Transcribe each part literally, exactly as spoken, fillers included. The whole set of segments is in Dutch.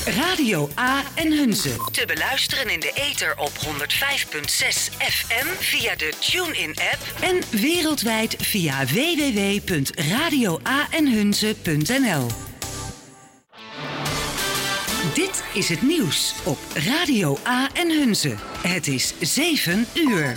Radio A en Hunze. Te beluisteren in de ether op honderd vijf komma zes F M via de TuneIn-app en wereldwijd via w w w punt radio a en hunze punt n l. Dit is het nieuws op Radio A en Hunze. Het is zeven uur.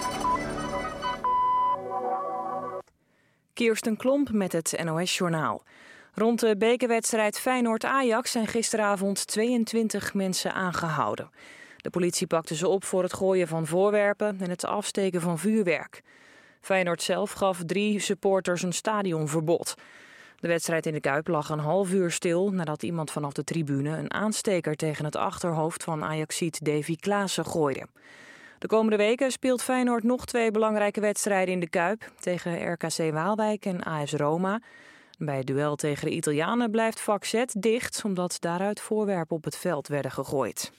Kirsten Klomp met het N O S-journaal. Rond de bekerwedstrijd Feyenoord-Ajax zijn gisteravond tweeëntwintig mensen aangehouden. De politie pakte ze op voor het gooien van voorwerpen en het afsteken van vuurwerk. Feyenoord zelf gaf drie supporters een stadionverbod. De wedstrijd in de Kuip lag een half uur stil nadat iemand vanaf de tribune een aansteker tegen het achterhoofd van Ajaxiet Davy Klaassen gooide. De komende weken speelt Feyenoord nog twee belangrijke wedstrijden in de Kuip tegen R K C Waalwijk en A S Roma. Bij het duel tegen de Italianen blijft vak Z dicht omdat daaruit voorwerpen op het veld werden gegooid.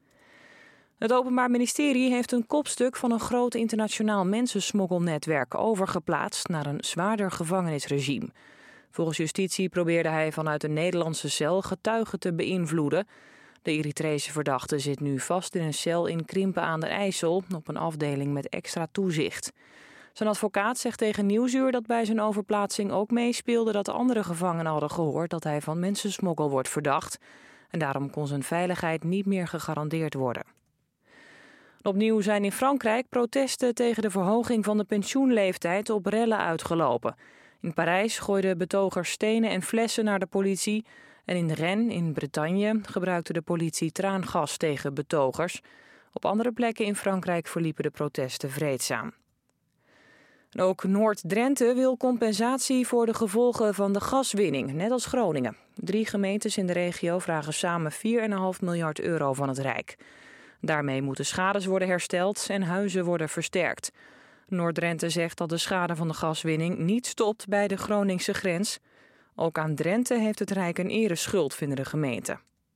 Het Openbaar Ministerie heeft een kopstuk van een groot internationaal mensensmokkelnetwerk overgeplaatst naar een zwaarder gevangenisregime. Volgens justitie probeerde hij vanuit een Nederlandse cel getuigen te beïnvloeden. De Eritrese verdachte zit nu vast in een cel in Krimpen aan der IJssel op een afdeling met extra toezicht. Zijn advocaat zegt tegen Nieuwsuur dat bij zijn overplaatsing ook meespeelde dat andere gevangenen hadden gehoord dat hij van mensensmokkel wordt verdacht. En daarom kon zijn veiligheid niet meer gegarandeerd worden. Opnieuw zijn in Frankrijk protesten tegen de verhoging van de pensioenleeftijd op rellen uitgelopen. In Parijs gooiden betogers stenen en flessen naar de politie. En in Rennes, in Bretagne, gebruikte de politie traangas tegen betogers. Op andere plekken in Frankrijk verliepen de protesten vreedzaam. En ook Noord-Drenthe wil compensatie voor de gevolgen van de gaswinning, net als Groningen. Drie gemeentes in de regio vragen samen vier komma vijf miljard euro van het Rijk. Daarmee moeten schades worden hersteld en huizen worden versterkt. Noord-Drenthe zegt dat de schade van de gaswinning niet stopt bij de Groningse grens. Ook aan Drenthe heeft het Rijk een ereschuld, vinden de gemeenten.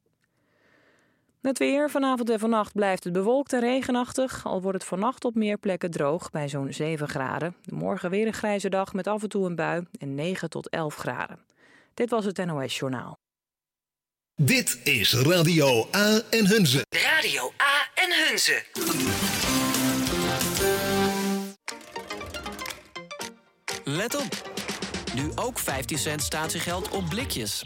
Het weer. Vanavond en vannacht blijft het bewolkt en regenachtig. Al wordt het vannacht op meer plekken droog bij zo'n zeven graden. Morgen weer een grijze dag met af en toe een bui en negen tot elf graden. Dit was het N O S-journaal. Dit is Radio A en Hunze. Radio A en Hunze. Let op. Nu ook vijftien cent statiegeld op blikjes.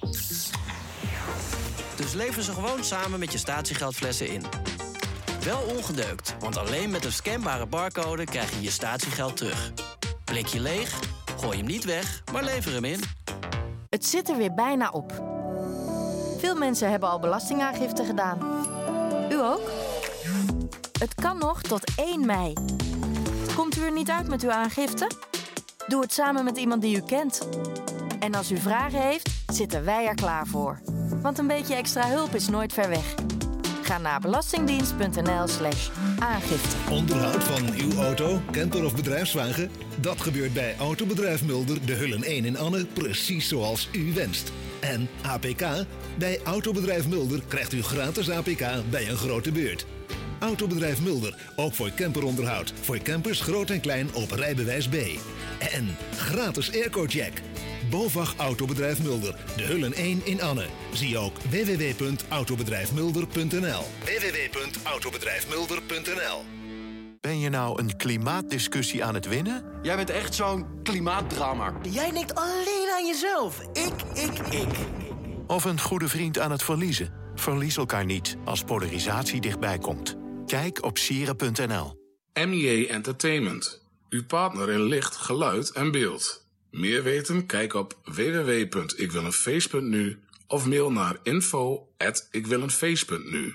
Dus lever ze gewoon samen met je statiegeldflessen in. Wel ongedeukt, want alleen met een scanbare barcode krijg je je statiegeld terug. Blikje leeg? Gooi hem niet weg, maar lever hem in. Het zit er weer bijna op. Veel mensen hebben al belastingaangifte gedaan. U ook? Het kan nog tot één mei. Komt u er niet uit met uw aangifte? Doe het samen met iemand die u kent. En als u vragen heeft, zitten wij er klaar voor. Want een beetje extra hulp is nooit ver weg. Ga naar belastingdienst punt n l slash aangifte. Onderhoud van uw auto, camper of bedrijfswagen? Dat gebeurt bij Autobedrijf Mulder, de Hullen één in Anne, precies zoals u wenst. En A P K? Bij Autobedrijf Mulder krijgt u gratis A P K bij een grote beurt. Autobedrijf Mulder, ook voor camperonderhoud. Voor campers groot en klein op rijbewijs B. En gratis airco-check. BOVAG Autobedrijf Mulder, de Hullen één in Anne. Zie ook w w w punt autobedrijf mulder punt n l. w w w punt autobedrijf mulder punt n l. Ben je nou een klimaatdiscussie aan het winnen? Jij bent echt zo'n klimaatdrammer. Jij denkt alleen aan jezelf. Ik, ik, ik. Of een goede vriend aan het verliezen? Verlies elkaar niet als polarisatie dichtbij komt. Kijk op sieren punt n l. M J Entertainment. Uw partner in licht, geluid en beeld. Meer weten? Kijk op w w w punt ik wil een feest punt n u of mail naar info at ik wil een feest punt n u.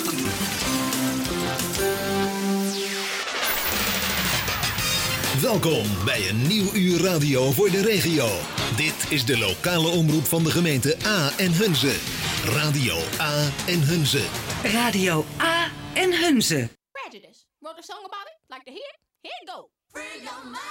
Welkom bij een nieuw uur radio voor de regio. Dit is de lokale omroep van de gemeente A en Hunze. Radio A en Hunze. Radio A en Hunze. Prejudice. Wrote a song about it? Like to hear it? Here it go. Free your mind.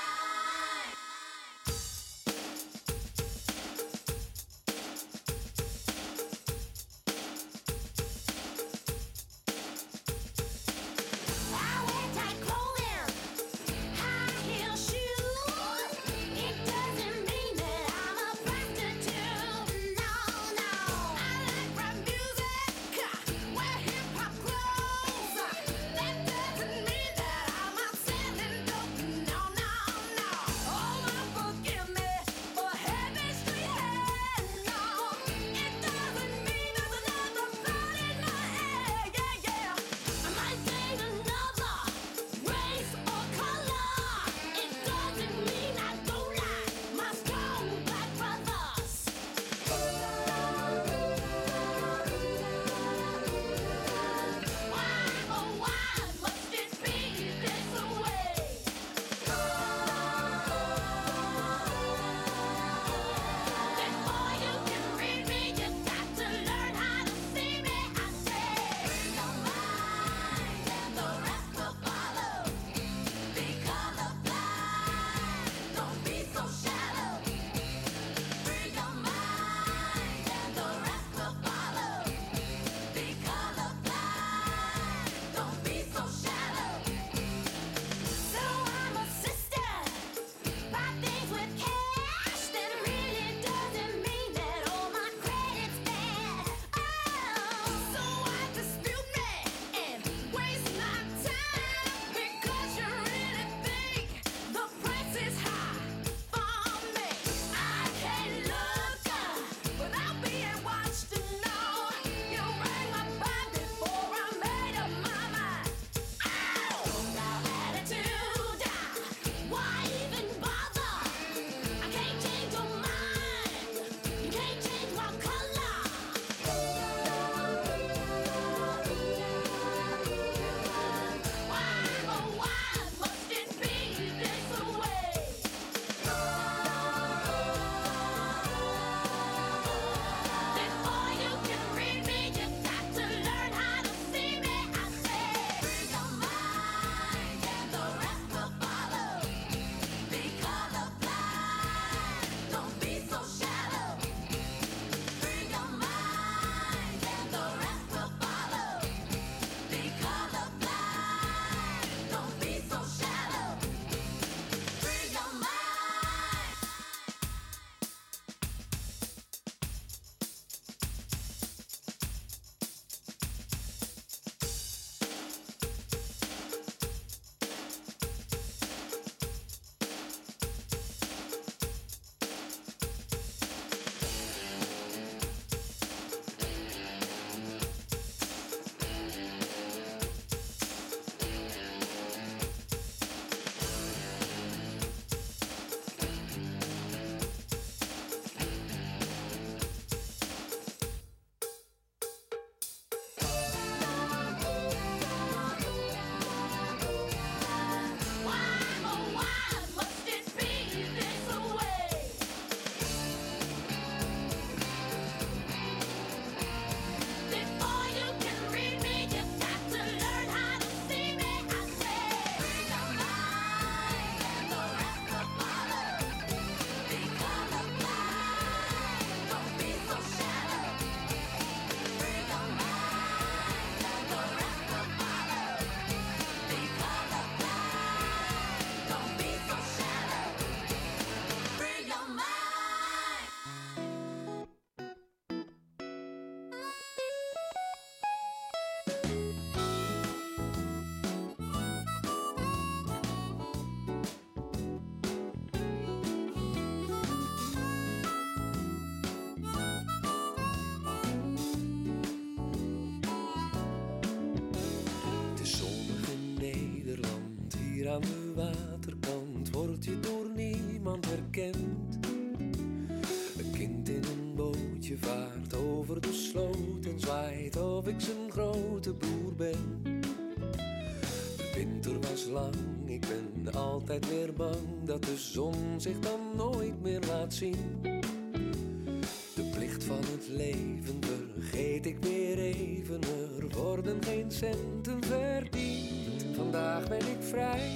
Aan de waterkant word je door niemand herkend. Een kind in een bootje vaart over de sloot en zwaait of ik zijn grote broer ben. De winter was lang, ik ben altijd weer bang dat de zon zich dan nooit meer laat zien. De plicht van het leven vergeet ik weer even, er worden geen centen verdiend. Vandaag ben ik vrij,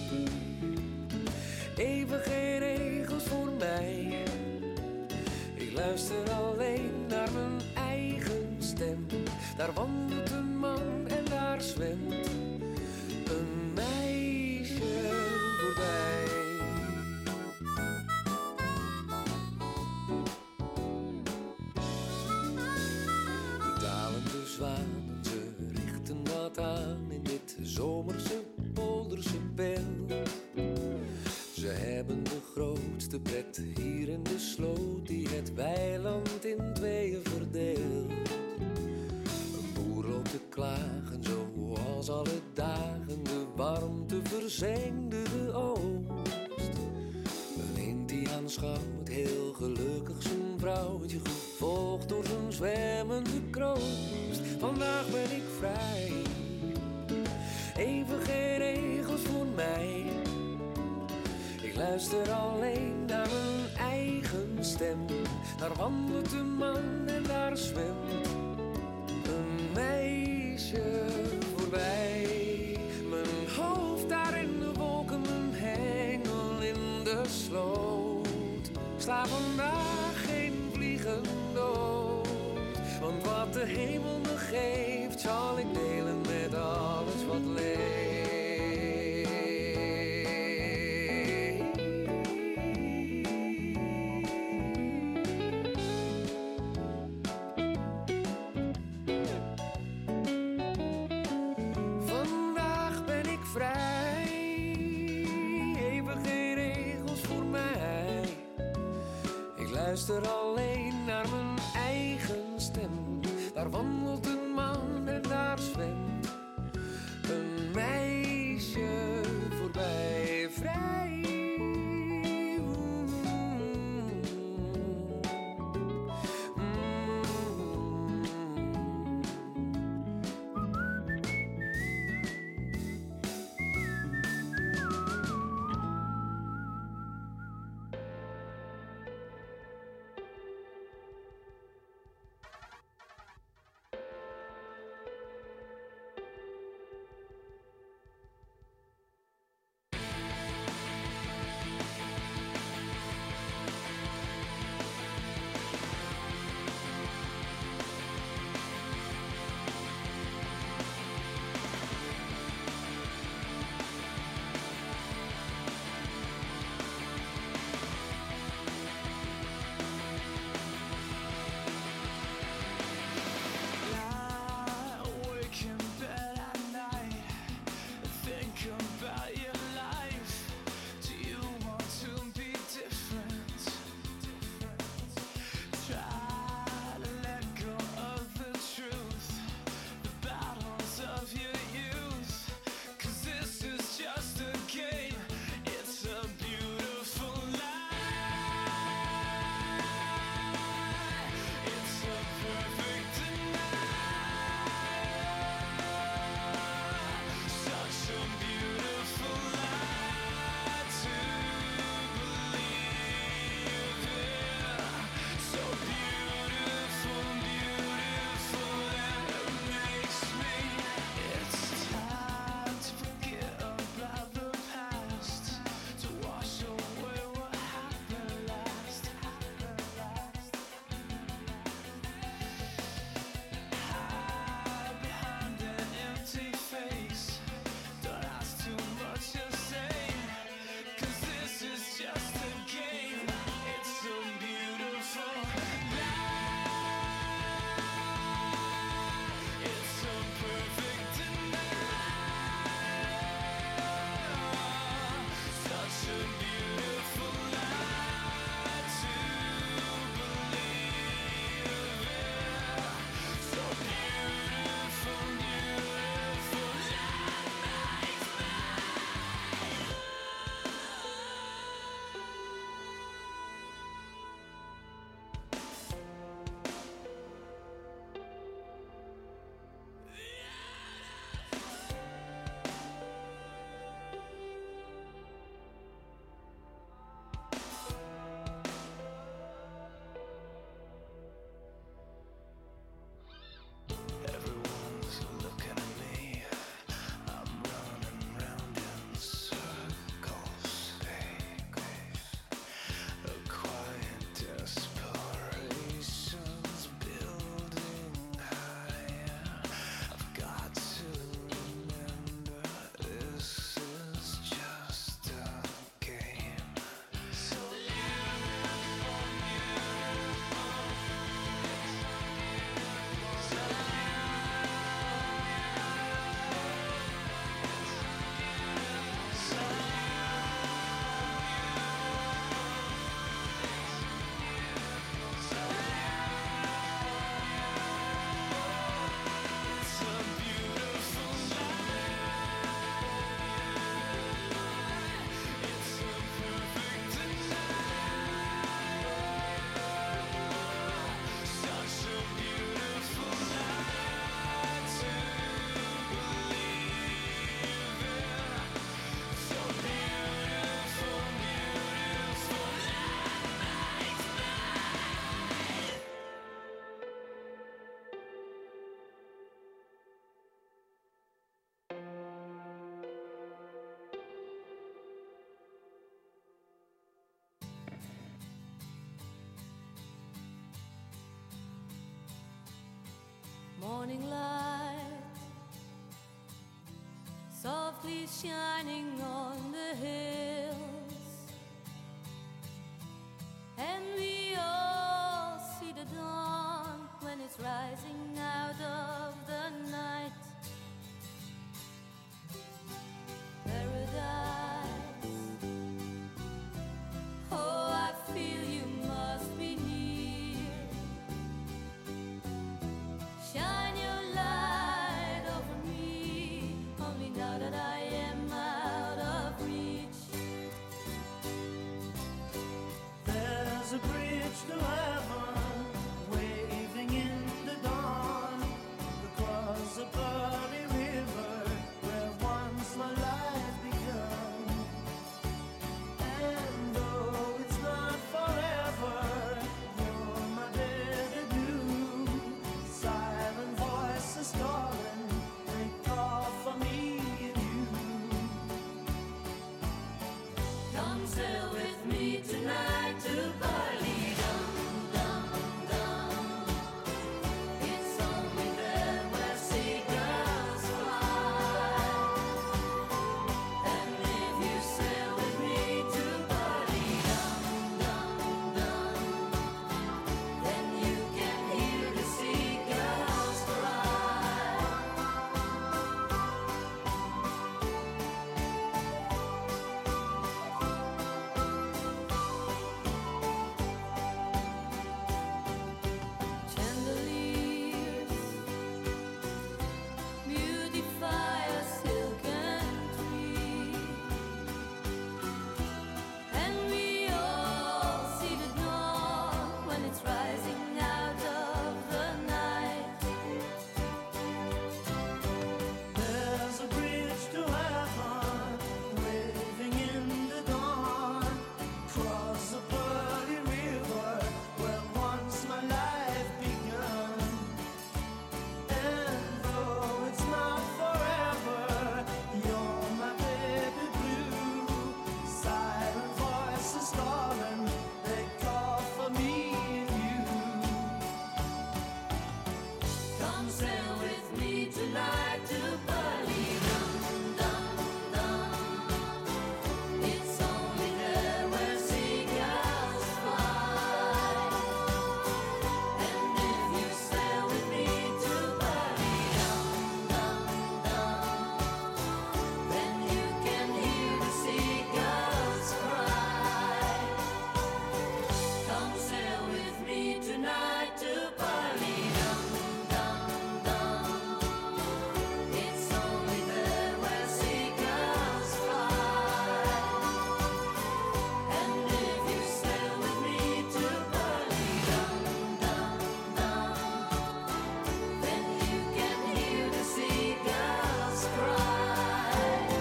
even geen regels voor mij. Ik luister alleen naar mijn eigen stem. Daar wandelt een man en daar zwemt een meisje voorbij. De dalende zwanen, ze richten wat aan in dit zomerse polderse beeld. Ze hebben de grootste pret hier in de sloot die het weiland in tweeën verdeelt. Een boer loopt te klagen zoals alle dagen, de warmte verzengde de oogst. Een eend die aanschouwt heel gelukkig zijn vrouwtje, gevolgd door zijn zwemmende kroost. Vandaag ben ik vrij, even geen regels voor mij. Ik luister alleen naar mijn eigen stem. Daar wandelt een man en daar zwemt een meisje voorbij. Mijn hoofd daar in de wolken, mijn hengel in de sloot. Sla vandaag geen vliegen dood, want wat de hemel me geeft zal ik delen met alles wat leeft. Vandaag ben ik vrij, even geen regels voor mij. Ik luister alleen naar mijn eigen stem. Daar wandelt een man en daar zwemt een meisje voorbij. Vrij. morning light softly shining on the hills, and we all see the dawn when it's rising out of the night. Paradise, oh, I feel you must be near. Shine your light over me, only now that I am out of reach. There's a bridge to heaven, waving in the dawn, across a pearly river, where once my life began. And though it's not forever, you're my better blue. Silent voices calling, they call for me and you. Come sail with me tonight to Bali, dum dum dum. It's only there where seagulls fly. And if you sail with me to Bali, dum dum dum, then you can hear the seagulls cry. Chandeliers beautify a silken tree, and we all see the dawn when it's rising out of the night. There's a bridge to heaven, waving in the dawn, across a pearly river, where once my life began. And though it's not forever, you're my baby blue. Silent voices calling, they call for me and you. Come sail with me tonight to Bali, dum dum dum. It's only there where seagulls fly. And if you sail with me to Bali, dum dum dum, then you can hear the seagulls cry. Come sail with me tonight to Bali, dum dum dum. It's only there where seagulls fly. And if you sail with me to Bali, dum dum dum, then you can hear the seagulls cry.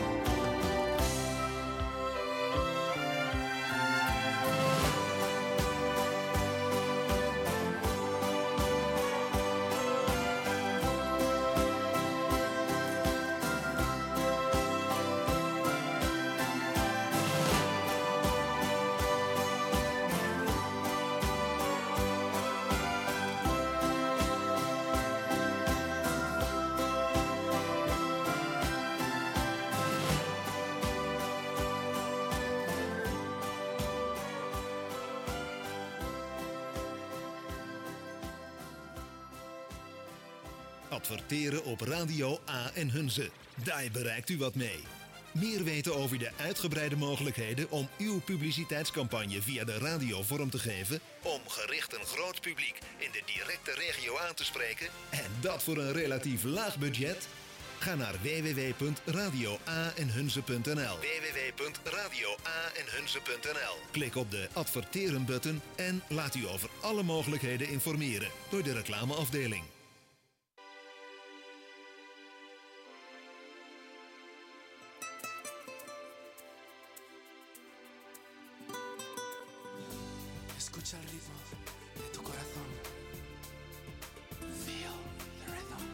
Adverteren op Radio A en Hunze. Daar bereikt u wat mee. Meer weten over de uitgebreide mogelijkheden om uw publiciteitscampagne via de radio vorm te geven, om gericht een groot publiek in de directe regio aan te spreken, en dat voor een relatief laag budget? Ga naar w w w punt radio a en hunze punt n l. w w w punt radio a en hunze punt n l. Klik op de adverteren-button en laat u over alle mogelijkheden informeren door de reclameafdeling. Escucha el ritmo de tu corazón. Feel the rhythm.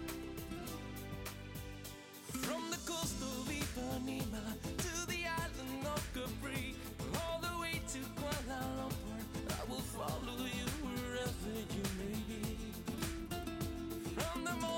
From the coast of Ipanema to the island of Capri, all the way to Kuala Lumpur, I will follow you wherever you may be. From the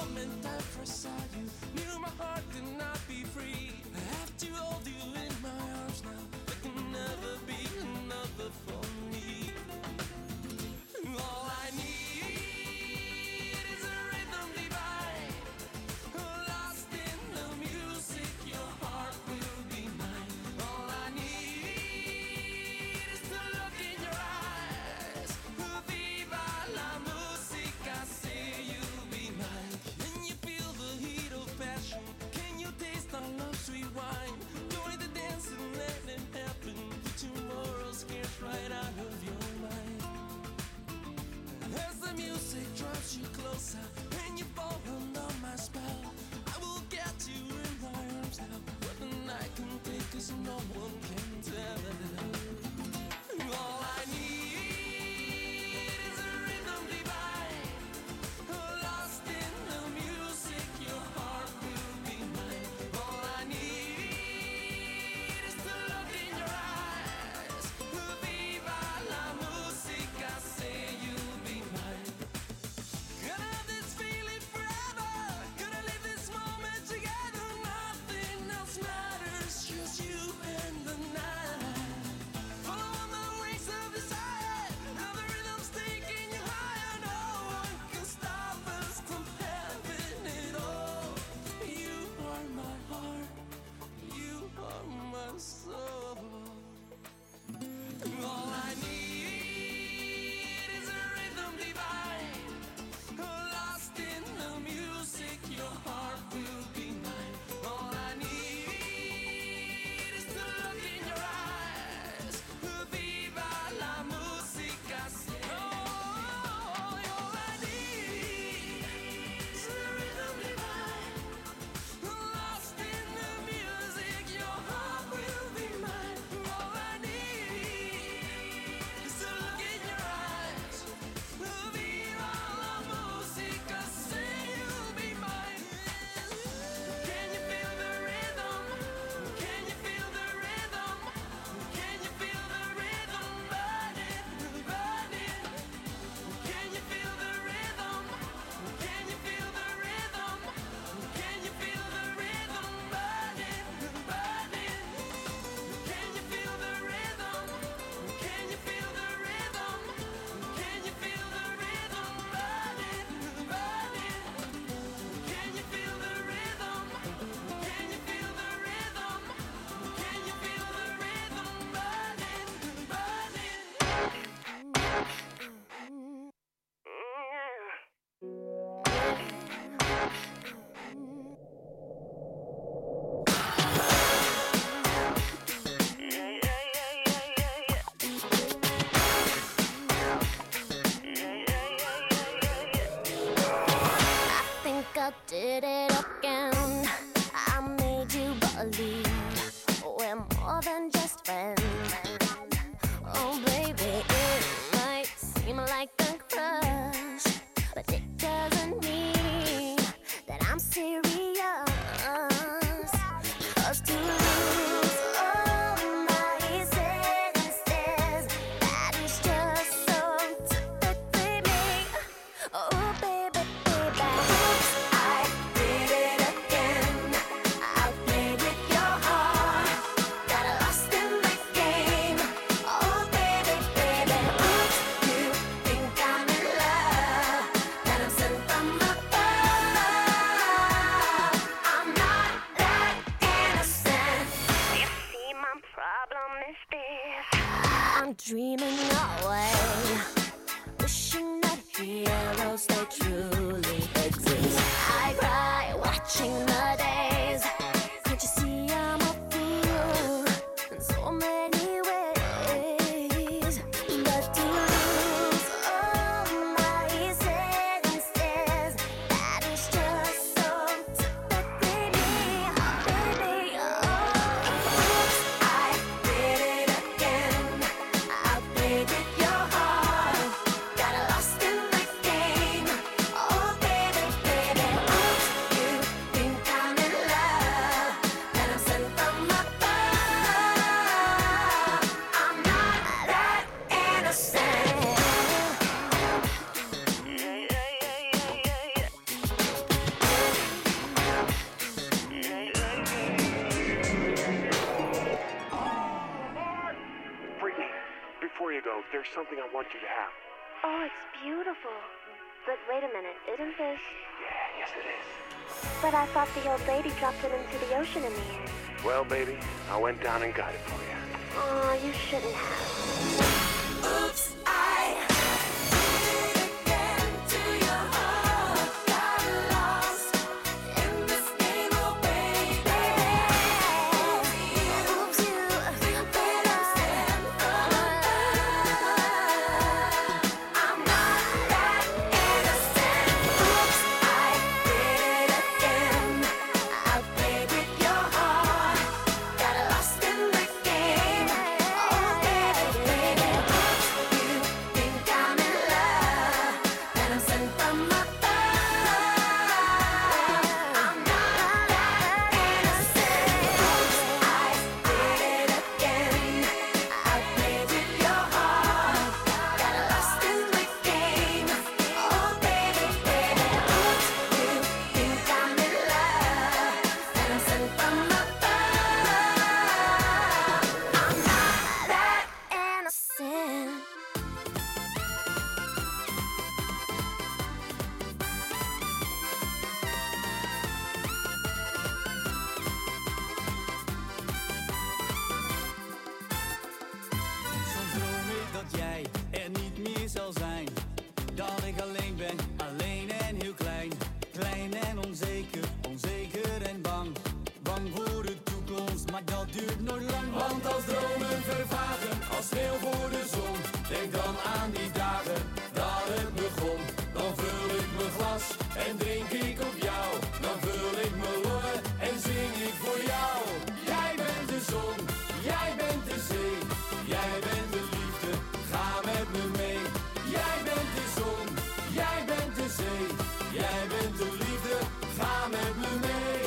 I did it again. I made you believe we're more than just friends. Oh baby, it might seem like a crush, but it doesn't mean that I'm serious. 'Cause to lose all my senses, that is just so typically me. Oh baby, baby, oops, I did it again. I played with your heart, got lost in the game. Oh baby, baby, oops, you think I'm in love, that I'm sent from above. I'm not that innocent. You see, my problem is this: I'm dreaming away, wishing that heroes they truly exist. I cry watching the days. Can't you see I'm a fool in so many ways? But to lose all my senses, that is just so typically me, baby. Oh, oops, I did it again. I played with your heart, got lost in the game. Oh baby, baby, oops, you think I'm in love, that I'm sent from above. I'm not that innocent. Brittany, before you go, there's something I want you to have. Oh, it's beautiful. But wait a minute, isn't this? Yeah, yes it is. But I thought the old lady dropped it into the ocean in the end. Well, baby, I went down and got it for you. Oh, you shouldn't have. Oops, I did it again to your heart. Got lost in this game, oh baby. Oops, you think that I'm sent from above. I'm not that innocent. Oops, I did it again. I played with your heart, got lost in the game. Oh baby, baby, oops, you think I'm in love, that I'm sent from above. I'm not that innocent. Oops, I did it again. I played with your heart, got lost in the game. Oh baby, baby, oops, you think I'm in love, that I'm sent from above. I'm not that innocent. Soms droom ik dat jij er niet meer zal zijn. Dat ik alleen ben, alleen en heel klein. Klein en onzeker, onzeker en bang. Bang voor de toekomst, maar dat duurt nooit lang. Want als dromen vervagen, als sneeuw voor de zon. Denk dan aan die dagen dat het begon. Dan vul ik mijn glas en drink ik op jou. Dan vul ik mijn longen en zing ik voor jou. Jij bent de zon, jij bent de zee. Jij bent de liefde, ga met me mee. Jij bent de zon, jij bent de zee. Jij bent de liefde, ga met me mee.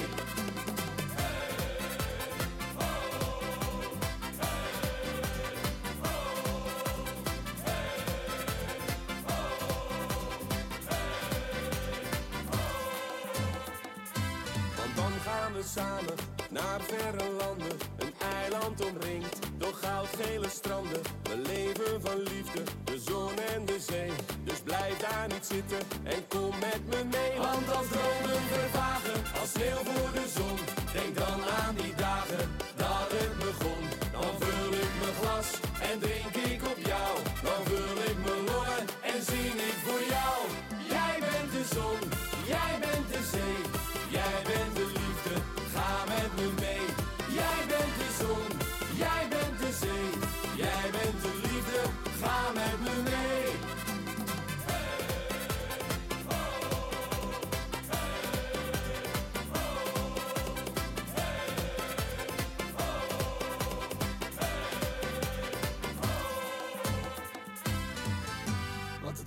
Want dan gaan we samen naar verre landen. Een eiland omringd door goudgele stranden. We leven van liefde, de zon en de zee. Dus blijf daar niet zitten en kom met me mee. Want als dromen vervagen, als sneeuw voor de zon. Denk dan aan die dagen dat het begon. Dan vul ik mijn glas en drink ik op jou. Dan vul ik mijn longen en zing ik voor jou. Jij bent de zon, jij bent de zee. Jij bent de liefde, ga met me mee. Jij bent de zon, jij bent de zee. Jij bent de liefde, ga met me mee. Hey, oh, hey,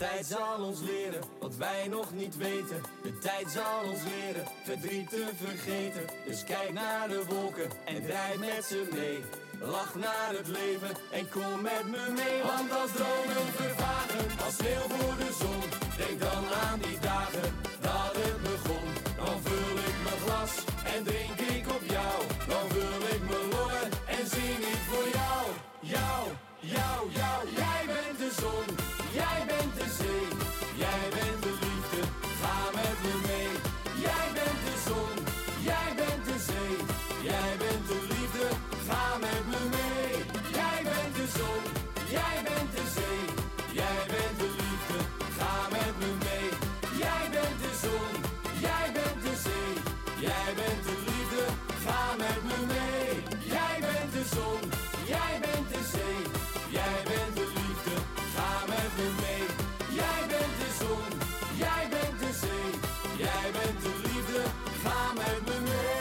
tijd zal ons leren wat wij nog niet weten. De tijd zal ons leren verdriet te vergeten. Dus kijk naar de wolken en rijd met ze mee. Lach naar het leven en kom met me mee. Want als dromen vervagen, als sneeuw voor de zon, denk dan aan die dagen dat het begon. Dan vul ik mijn glas en drink ik op jou. Dan vul ik mijn longen en zing ik voor jou. Jou, jou, jou. Jij bent de zon, jij bent de zee. Jij bent de liefde, ga met me mee. Jij bent de zon, jij bent de zee. Jij bent de liefde, ga met me mee. Jij bent de zon, jij bent de zee. Jij bent de liefde, ga met me mee. Jij bent de zon, jij bent de zee. Jij bent de liefde, ga met me mee. Jij bent de zon, jij bent de zee. Jij bent de liefde, ga met me mee. Jij bent de zon, jij bent de zee. Jij bent de liefde, ga met me mee.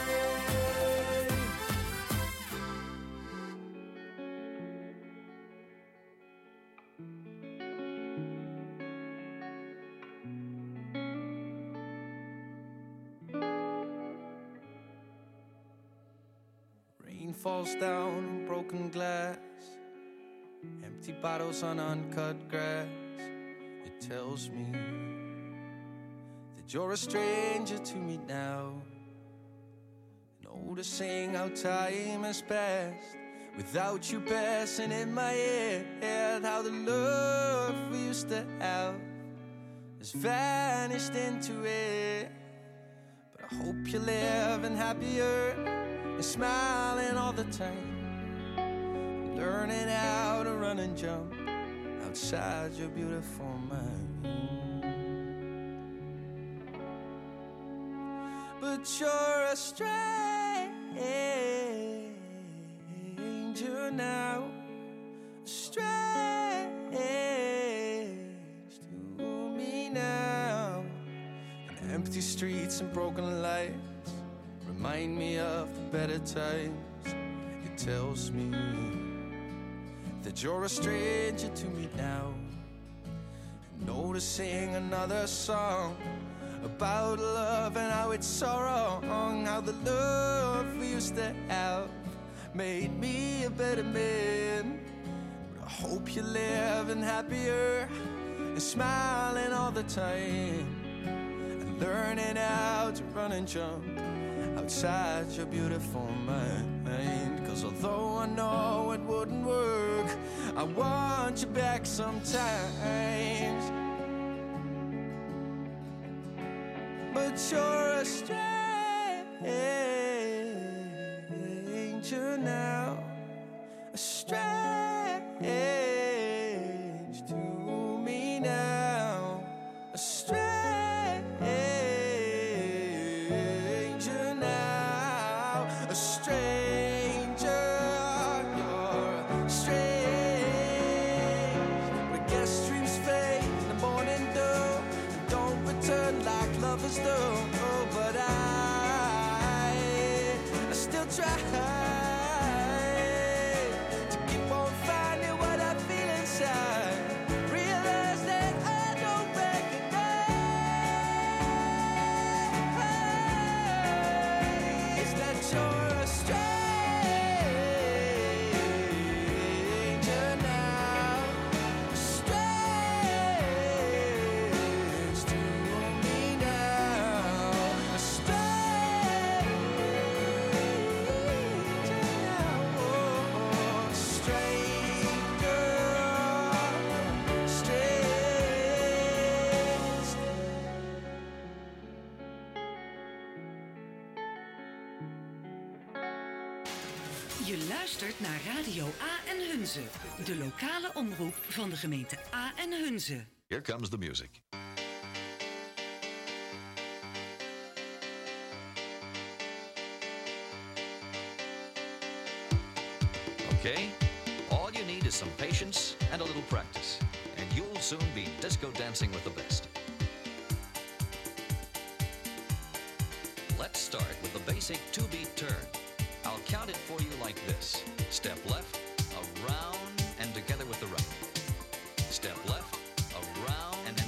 Rain falls down on broken glass, empty bottles on uncut grass. It tells me that you're a stranger to me now, noticing how time has passed without you passing in my head. How the love we used to have has vanished into it. But I hope you're living happier and smiling all the time, learning how to run and jump outside your beautiful mind. But you're a stranger now, a strange to me now. And empty streets and broken lights remind me of the better times. It tells me that you're a stranger to me now, noticing another song about love and how it's so wrong. How the love we used to have made me a better man. But I hope you're living happier and smiling all the time, and learning how to run and jump outside your beautiful mind. Cause although I know it wouldn't work, I want you back sometimes. But you're a stranger now, a strange to me now, a stranger now, a stranger. You're strange. But I guess dreams fade in the morning dew and don't return like lovers do. Oh, but I, I still try to keep on finding what I feel inside. Realize that I don't recognize that you're a stranger now, a strange to me now, a stranger now, oh, a stranger, strange. Je luistert naar Radio A en Hunze, de lokale omroep van de gemeente A en Hunze. Here comes the music. Okay, all you need is some patience and a little practice, and you'll soon be disco dancing with the best. Let's start with the basic two-beat turn. I'll count it for you like this. Step left, around, and together with the right. Step left, around, and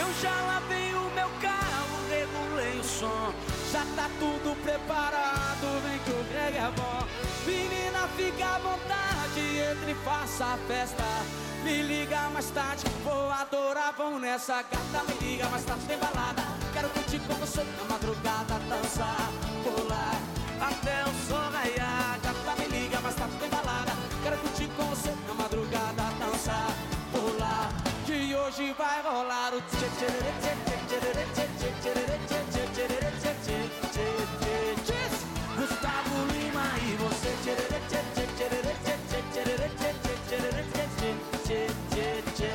Eu já lavei o meu carro, regulei o som. Já tá tudo preparado, vem que o Greg é bom. Menina, fica à vontade, entre e faça a festa. Me liga mais tarde, vou adorar, vão nessa. Gata, me liga mais tarde, tem balada. Quero curtir com você na madrugada, dançar, pular até o sol raiar. Gata, me liga mais tarde, tem balada. Quero curtir com você na madrugada, dançar, pular. Que hoje vai rolar o tchê tchê tchê tchê tchê tchê tchê tchê tchê tchê tchê tchê tchê tchê. Gustavo Lima e você tchê tchê tchê tchê tchê tchê tchê tchê tchê tchê tchê tchê.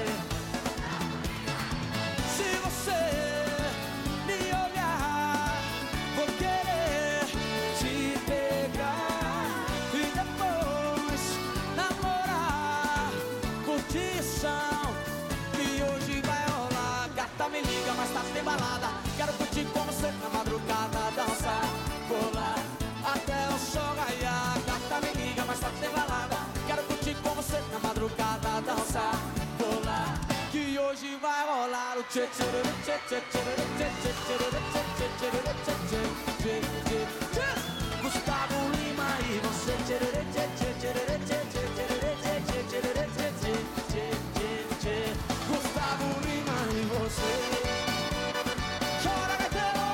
Se você me olhar, vou querer te pegar e depois namorar. Curtição que hoje vai rolar. Gata, me liga, mais tarde tem balada. Quero curtir com você na madrugada, dançar, pular até o sol raiar. Gata, me liga, mais tarde tem balada. Quero curtir com você na madrugada, dançar, pular. Que hoje vai rolar o tchê tchê tchê tchê tchê tchê tchê tchê tchê tchê tchê tchê. Gustavo Lima e você tchê tchê tchê tchê tchê tchê tchê tchê tchê tchê tchê. Gustavo Lima e você. Chora, Gaiteiro!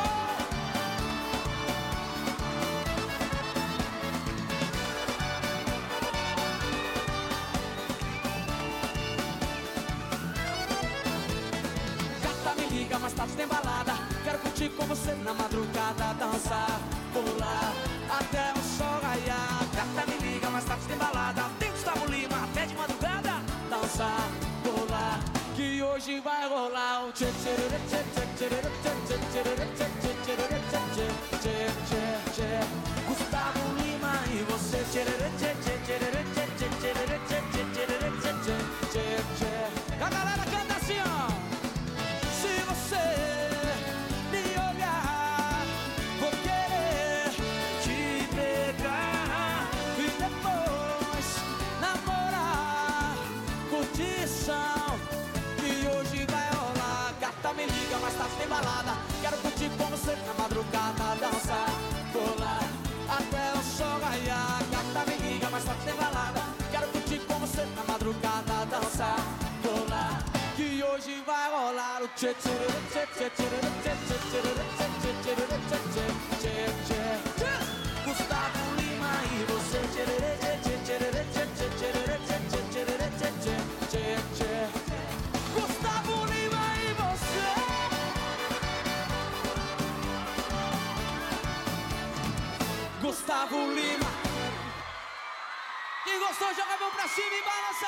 Gata, me liga, mais tarde tem balada. Quero curtir com você na madrugada, dançar, pular até o sol raiar. Gata, me liga, mais tarde tem balada. Tem Gustavo Lima até de madrugada, dançar, pular. Que hoje vai rolar o tchê tchê tchê tchê tchê tchê tchê tchê tchê tchê tchê tchê. Gustavo Lima e você tchê tchê tchê tchê tchê tchê tchê tchê tchê tchê. A galera canta assim, ó. Se você me olhar, vou querer te pegar e depois namorar. Curtição que hoje vai rolar. Gata, me liga, mais tarde tem balada. Quero curtir com você na madrugada, dançar, pular até o sol raiar. Gata, me liga, mais tarde tem balada. Quero curtir com você na madrugada, dançar, pular. Que hoje vai rolar o tchê tchê tchê tchê tchê tchê tchê tchê tchê tchê tchê. Gustavo Lima e você tchê tchê tchê tchê tchê tchê tchê tchê tchê. Gustavo Lima e você. Gustavo Lima. Quem gostou, joga a mão pra cima e balança.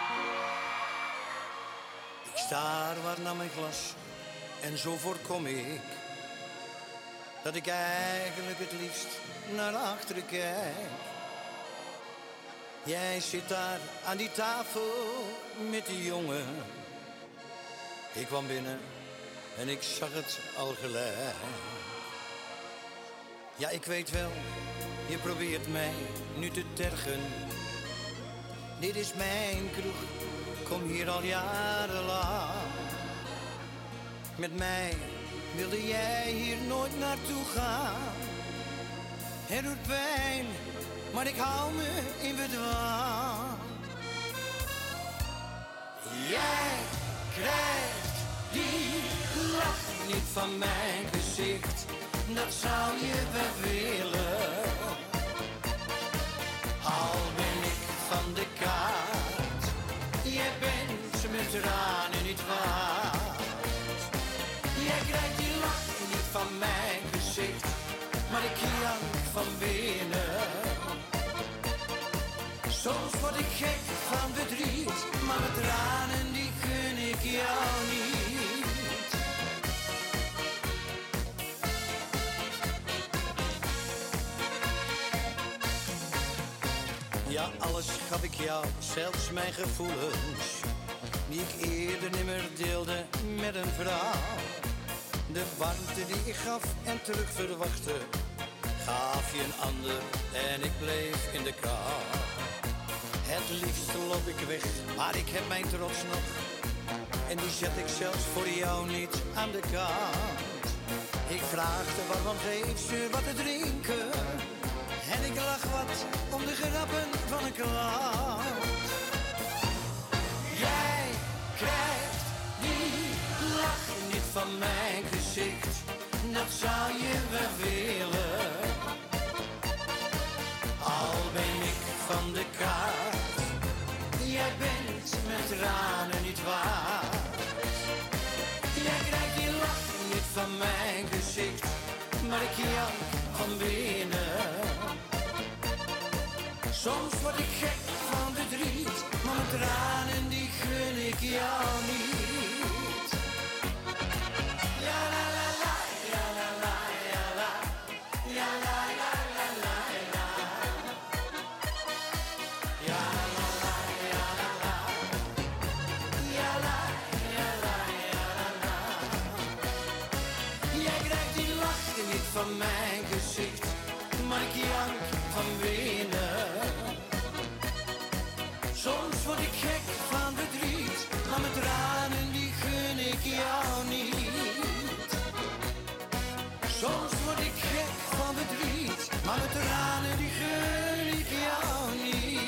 Ik staar waar naar mijn glas en zo voorkom ik dat ik eigenlijk het liefst naar achteren kijk. Jij zit daar aan die tafel met die jongen. Ik kwam binnen en ik zag het al gelijk. Ja, ik weet wel, je probeert mij nu te tergen. Dit is mijn kroeg, kom hier al jarenlang. Met mij wilde jij hier nooit naartoe gaan. Het doet pijn, maar ik hou me in bedwang. Jij krijgt die lach niet van mijn gezicht. Dat zou je wel willen. Al ben ik van de kaart, jij bent met tranen niet waard. Jij krijgt die lach niet van mijn gezicht, maar ik jank van binnen. Soms word ik gek van verdriet, maar met tranen die gun ik jou niet. Ja, alles gaf ik jou, zelfs mijn gevoelens, die ik eerder nimmer deelde met een vrouw. De warmte die ik gaf en terug verwachtte, gaf je een ander en ik bleef in de kou. Het liefst loop ik weg, maar ik heb mijn trots nog. En die zet ik zelfs voor jou niet aan de kant. Ik vraagde waarom geeft ze wat te drinken. En ik lach wat om de grappen van een klant. Jij krijgt die lach niet van mijn gezicht. Dat zou je wel willen. Al ben ik van de kaart. Jij bent met tranen niet waard. Jij krijgt die lach niet van mijn gezicht. Maar ik jank van binnen. Soms word ik gek van verdriet. Maar mijn tranen die gun ik jou niet. Ja la la la, ja la la, ja la. Ja la la la la la. Ja la la, ja la la. Ja la, ja la, ja la. Jij krijgt die lach niet van mijn gezicht. Maar ik jank van binnen. Soms word ik gek van verdriet, maar mijn tranen die gun ik jou niet. Soms word ik gek van verdriet, maar mijn tranen die gun ik jou niet.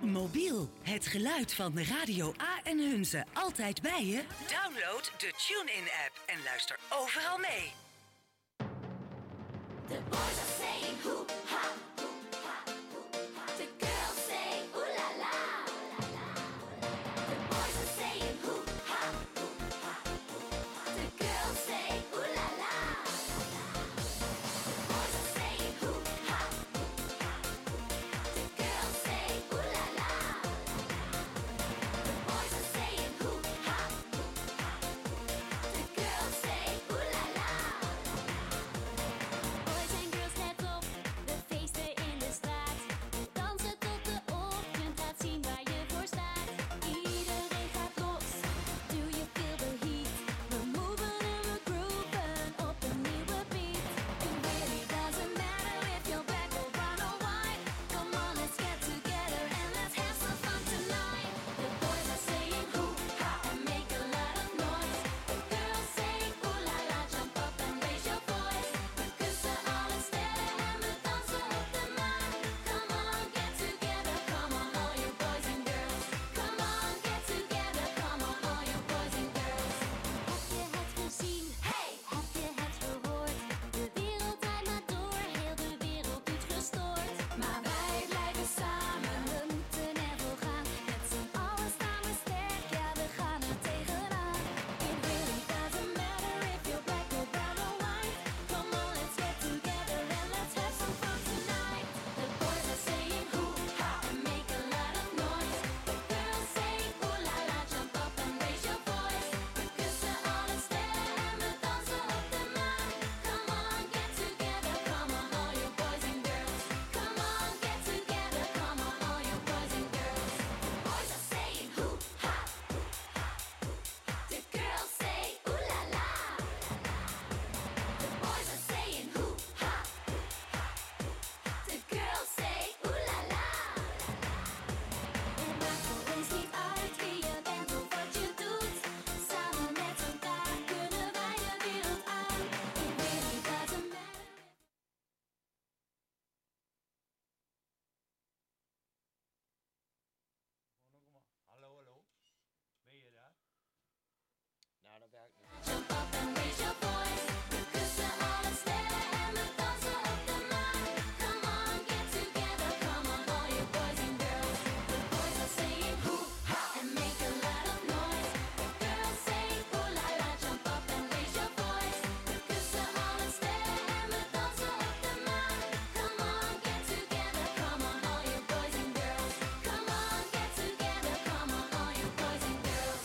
Mobiel, het geluid van Radio A en Hunze. Altijd bij je? Download de TuneIn-app en luister overal mee. The boys are saying hoo ha, hoo ha, hoo ha. The girls say ooh la la. The boys are saying hoo ha, hoo ha, hoo ha. The girls say ooh la la. The boys are saying hoo ha, hoo ha, hoo ha. The girls say ooh la la. The boys are saying hoo ha, hoo ha, hoo ha. The girls say ooh la la. Boys and girls, let op, we feesten in de straat. Dansen tot de ochtend, laat zien waar je voor staat. Iedereen gaat los, do you feel the heat? We're moving and we're grooving op een nieuwe beat. It really doesn't matter if you're black or brown or white. Come on, let's get together and let's have some fun tonight. The boys are saying hoo ha and make a lot of noise. The girls say ooh la la, jump up and raise your voice. We kussen alle sterren en we dansen op de maan. Come on, get together, come on, all you boys and girls. Come on, get together, come on, all you boys and girls. Heb je het gezien? Hey, heb je het gehoord? De wereld draait maar door, heel de wereld doet gestoord. Maar wij blijven samen, we moeten ervoor gaan. Met z'n allen staan we sterk, ja we gaan er tegenaan. It really doesn't matter if you're black or brown or white. Come on, let's get together and let's have some fun tonight. The boys are saying hoo ha and make a lot of noise. The girls say ooh la la, jump up and raise your voice. We kussen alle sterren en we dansen op de maan. Come on, get together, come on, all you boys and girls. Come on, get together, come on, all you boys and girls. The boys are saying hoo ha, hoo ha, hoo ha. The girls say ooh la la. The boys are saying hoo ha, hoo ha, hoo ha. The girls say ooh la la. Het maakt voor ons niet uit wie je bent of wat je doet. Samen met elkaar kunnen wij de wereld aan. It really doesn't matter. Hallo, hallo. Ben je daar? Nou, dat werkt niet. Jump up and raise your voice. We kussen alle sterren en we dansen op de maan. Come on, get together, come on, all you boys and girls. The boys are saying hoo ha and make a lot of noise. The girls say ooh la la, jump up and raise your voice. We kussen alle sterren en we dansen op de maan. Come on, get together, come on, all you boys and girls. Come on, get together, come on, all you boys and girls.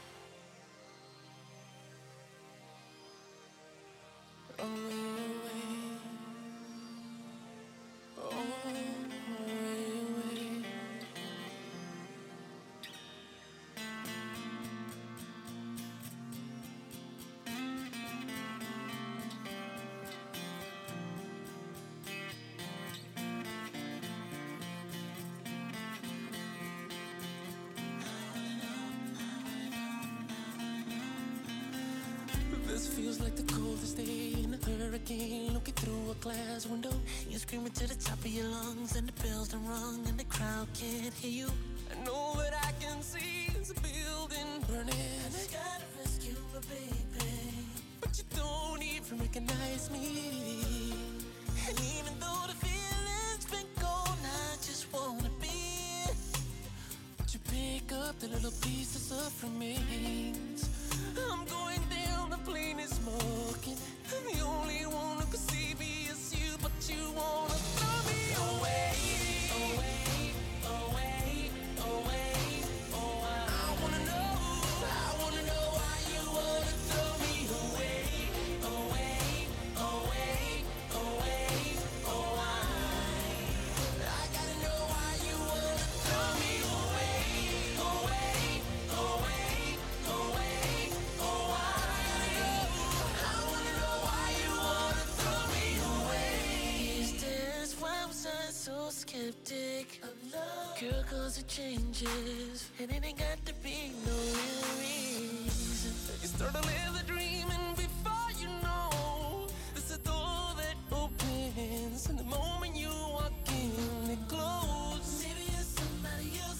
This feels like the coldest day in a hurricane. Looking through a glass window, you're screaming to the top of your lungs, and the bells done rung, and the crowd can't hear you. And all that I can see is a building burning, and I gotta rescue my baby, but you don't even recognize me. And even though the feeling's been gone, I just wanna be. Would you pick up the little pieces of remains? I'm going down, the plane is smoking, and the only one who can see me is you, but you wanna throw me away, away, away, away. Oh, I wanna know, I wanna know why you wanna throw me away, away, away, away. Oh, I, I gotta know why you wanna throw me away, away, away, away. Oh, I, I wanna know why you wanna throw me away. Is this why was I so skeptic of love? Girl, cause it changes, and it ain't got to be no real reason. You start to live the dream, and before you know, there's a door that opens, and the moment you walk in, it closes. Maybe it's somebody else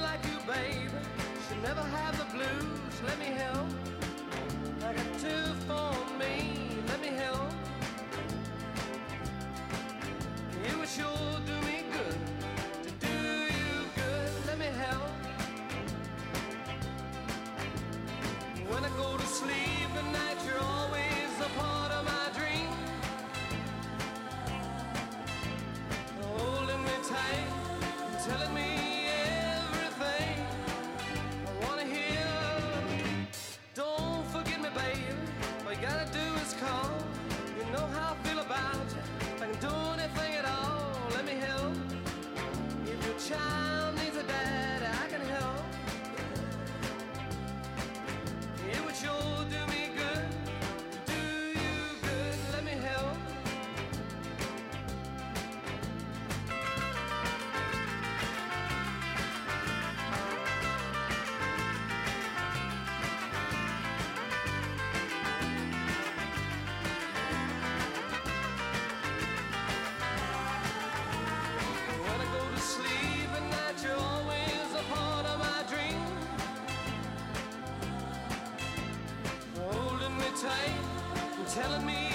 like you, baby, should never have the blues. Let me help. I got two for me. Let me help. It would sure do me good to do you good. Let me help. When I go to sleep at night, you're always a part of my dream. Holding me tight, telling me everything I wanna hear. Don't forget me, baby. All you gotta do is call. You know how I feel about you. If I can do anything at all, let me help. If your child needs a dad, I can help. It would sure do me good, do you good. Let me help. When I go to sleep at night, you're always a part of my dream. Holding me tight and telling me